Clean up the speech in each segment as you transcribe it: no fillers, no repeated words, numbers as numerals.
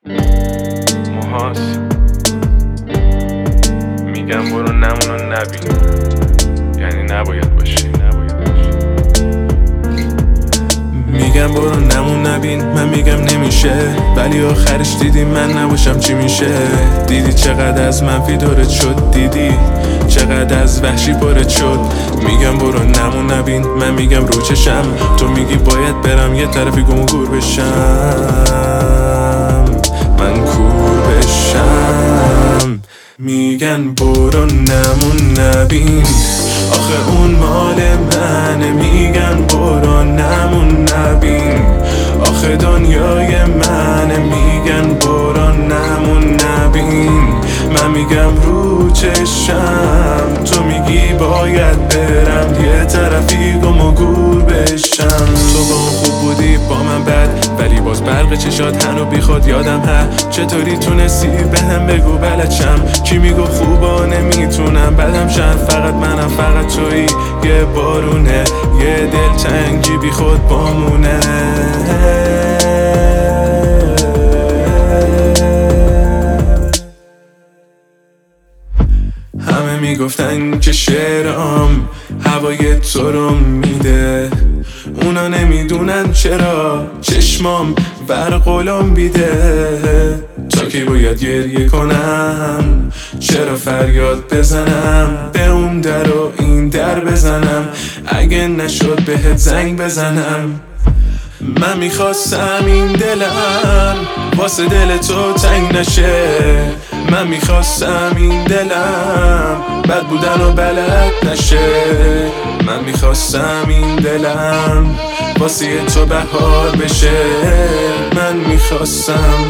موهاس میگم برو نمونو نبین، یعنی نباید باشی. میگم برو نمون نبین، من میگم نمیشه، ولی آخرش دیدی من نباشم چی میشه. دیدی چقدر از منفی دورت شد، دیدی چقدر از وحشی پرت شد. میگم برو نمون نبین، من میگم رو چشم، تو میگی باید برم یه طرفی گم و گور بشم، من کور بشم. میگن برو نمون نبین، آخه اون مال منه. میگن برو نمون نبین، آخه دنیای منه. میگن برو نمون نبین، من میگم رو چشم، تو میگی باید برم یه طرفی گم و گور بشم. تو با اون خوب بودی با من بد، ولی باز برق چشات هنو بی خود یادم چطوری تونستی به هم بگو بلدشم. کی میگو خوبا نمیتونم بدم شد، فقط منم فقط تویی. یه بارونه یه دل تنگی بی خود بامونه. همه میگفتن که شعرام هوای تو رو میده، اونا نمیدونن چرا چشمام برقلم بیده. تا کی باید گریه کنم، چرا فریاد بزنم، به اون در و این در بزنم، اگه نشد بهت زنگ بزنم. من میخواستم این دلم واسه دل تو تنگ نشه، من میخواستم این دلم بد بودن و بلد نشه، من میخواستم این دلم واسه تو بهار بشه، من میخواستم.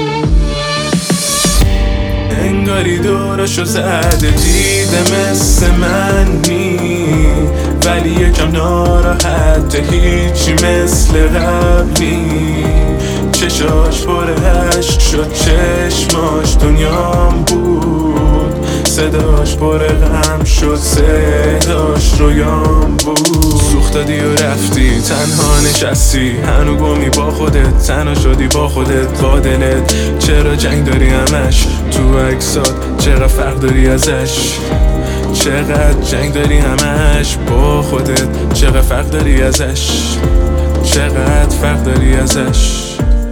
انگاری دورشو زده دیده مثل منی، ولی یکم ناراحت هیچی مثل قبلی. چشاش پر عشق شد، چشماش دنیام بود، صداش پر غم شد، صداش رویام بود. سوخت دادی و رفتی، تنها نشستی، هنو گمی با خودت، تنها شدی با خودت با دلت. چرا جنگ داری همش تو عکسات، چرا فرق داری ازش، چقدر جنگ داری همش با خودت، چقدر فرق داری ازش، چقدر فرق داری ازش.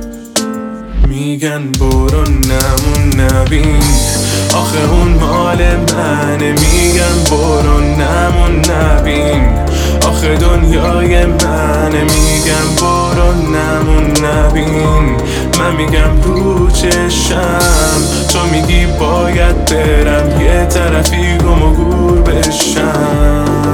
میگن برو نمون نبین، آخه اون مال منه. میگن برو نمون نبین، آخه دنیای منه. میگن برو نمون نبین، من میگم رو چشم، تو میگی باید برم یه طرفی گم و گور بشم.